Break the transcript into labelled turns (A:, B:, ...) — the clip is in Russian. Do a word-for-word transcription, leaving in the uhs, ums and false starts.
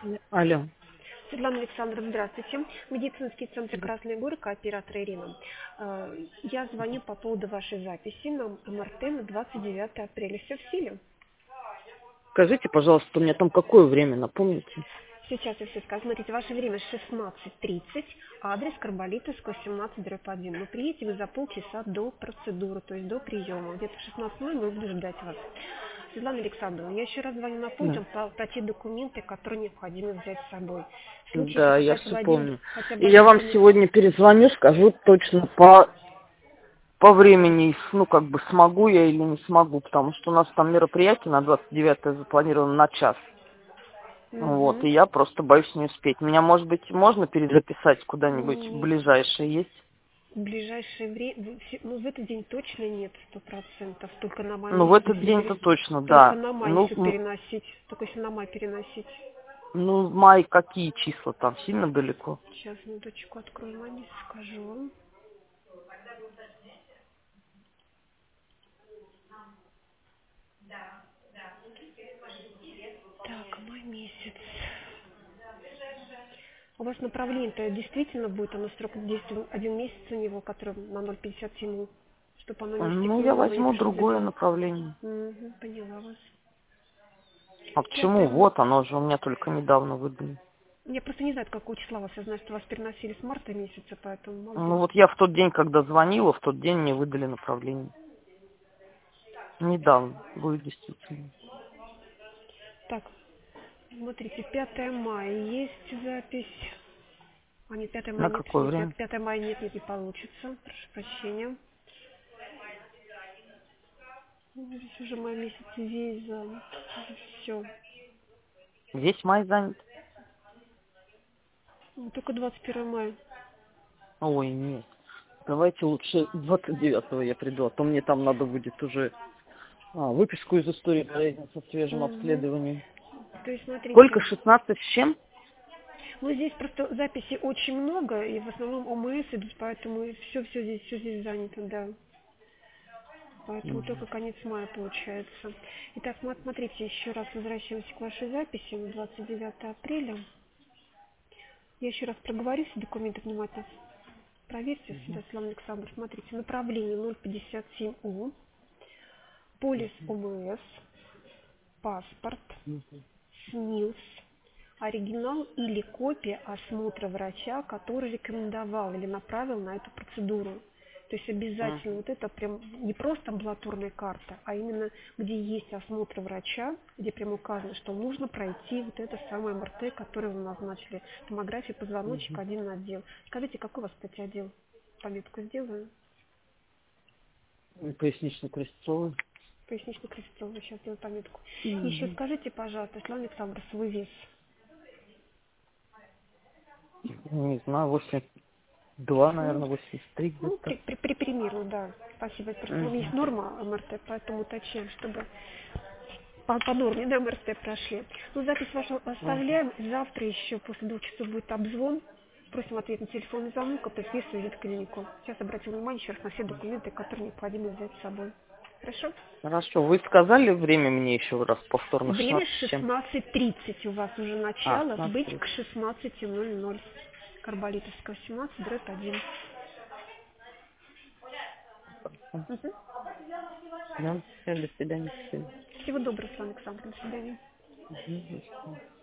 A: Алло.
B: Светлана Александровна, здравствуйте. Медицинский центр Красной Горы, кооператор Ирина. Э, Я звоню по поводу вашей записи на МРТ на двадцать девятое апреля. Все в силе?
A: Скажите, пожалуйста, у меня там какое время, напомните?
B: Сейчас я все скажу. Смотрите, ваше время шестнадцать тридцать, адрес Карболитовского, семнадцать дробь один. Но приедете вы за полчаса до процедуры, то есть до приема. Где-то в шестнадцать ноль ноль мы будем ждать вас. Светлана Александровна, я еще раз звоню, напомню
A: Да.
B: по, про те документы, которые необходимо взять с собой. В случае,
A: Да,
B: если
A: я
B: хотя
A: все
B: бы один,
A: помню.
B: хотя бы
A: И я
B: один
A: вам
B: документ.
A: сегодня перезвоню, скажу точно по, по времени, ну, как бы смогу я или не смогу, потому что у нас там мероприятие на двадцать девятое запланировано на час. Вот,
B: Угу.
A: и я просто боюсь не успеть. Меня, может быть, можно перезаписать куда-нибудь
B: Нет.
A: ближайшее есть?
B: В ближайшее время, ну, в этот день точно нет, сто процентов. Только на май
A: Ну, в
B: месяц,
A: этот
B: если
A: день-то
B: пере...
A: точно,
B: Только
A: да.
B: на май,
A: Ну,
B: если
A: м-
B: переносить. Только если на май переносить.
A: ну, май какие числа там? Сильно далеко?
B: Сейчас, минуточку, открою май месяц, скажу вам. Так, май месяц. У вас направление-то действительно будет, оно срок действия один месяц у него, который на ноль пятьдесят семь, чтобы оно не
A: Ну, я
B: истекло, вам не
A: возьму
B: пришлось
A: другое
B: записывать.
A: направление.
B: Угу, поняла вас.
A: А почему?
B: Пятое.
A: Вот, оно же у меня только недавно выдали.
B: Я просто не знаю, какого числа вас. Я знаю, что вас переносили с марта месяца, поэтому
A: Ну,
B: могу.
A: вот я в тот день, когда звонила, в тот день мне выдали направление. Недавно будет действительно.
B: Так, смотрите, пятое мая есть запись. А нет, пятое мая
A: На
B: нет,
A: какое
B: пришлите.
A: время?
B: пятое мая нет, нет, не получится. Прошу прощения. Ну, здесь уже май месяц весь занят. Все.
A: Весь май занят?
B: Только двадцать первое мая.
A: Ой, нет. Давайте лучше двадцать девятого я приду, а то мне там надо будет уже а, выписку из истории болезни со свежим
B: Угу.
A: обследованием.
B: То есть,
A: Сколько?
B: смотрите,
A: шестнадцать с чем?
B: ну здесь просто записей очень много, и в основном ОМС идут, поэтому все-все здесь, все здесь занято, да. Поэтому только
A: Мгм.
B: конец мая получается. Итак, смо- смотрите, еще раз возвращаемся к вашей записи на двадцать девятое апреля. Я еще раз проговорю все документы внимательно. Проверьте сюда, Светлана Александровна. Смотрите, направление ноль пятьдесят семь У, полис ОМС, паспорт, СНИЛС, оригинал или копия осмотра врача, который рекомендовал или направил на эту процедуру. То есть обязательно
A: Мгм.
B: вот это прям не просто амбулаторная карта, а именно где есть осмотр врача, где прям указано, что нужно пройти вот это самое МРТ, которое вы назначили, томография позвоночника, один отдел. Скажите, какой у вас, кстати, отдел? Пометку сделаю.
A: Пояснично-крестцовый.
B: Пояснично-крестцовый, сейчас сделаю пометку. Еще
A: Мгм.
B: скажите, пожалуйста, Светлана Александровна, свой вес.
A: Не знаю, восемьдесят два,
B: Ну,
A: наверное, восемьдесят три
B: ну
A: где-то.
B: при, при, при- примерно, да. Спасибо. Просто ну, есть
A: Мгм.
B: норма МРТ, поэтому уточняем, чтобы по, по норме да, МРТ прошли. Ну, запись вашу
A: Мгм.
B: оставляем. Завтра еще после двух часов будет обзвон. Просим ответить на телефонный звонок, а предписывать в клинику. Сейчас обратим внимание еще раз на все документы, которые необходимо взять с собой. Хорошо?
A: Хорошо, вы сказали время мне еще раз повторно
B: Время
A: шестнадцать с чем?
B: шестнадцать тридцать у вас уже
A: А,
B: начало. Быть
A: шестнадцать.
B: к шестнадцати ноль ноль. Карболитовского семнадцать, дробь один. Мгм.
A: Да, все, до свидания. Спасибо.
B: Всего доброго, Светлана Александровна. До свидания.
A: Мгм, до свидания.